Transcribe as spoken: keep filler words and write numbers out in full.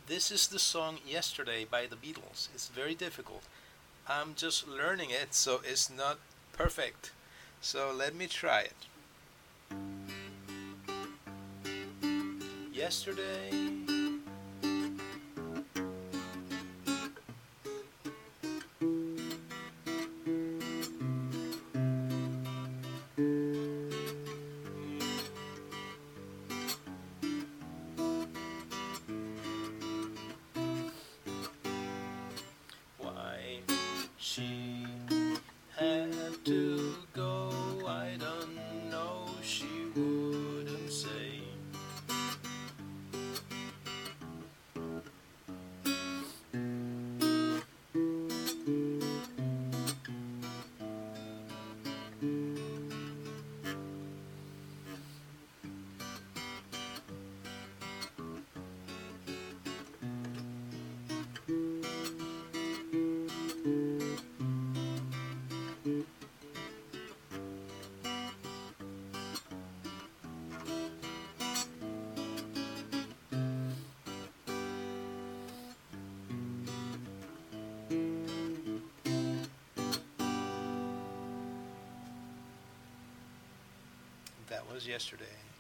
This is the song Yesterday by the Beatles. It's very difficult. I'm just learning it, so it's not perfect. So let me try it. Yesterday. Why she had to go, I don't know, she wouldn't say. That was Yesterday.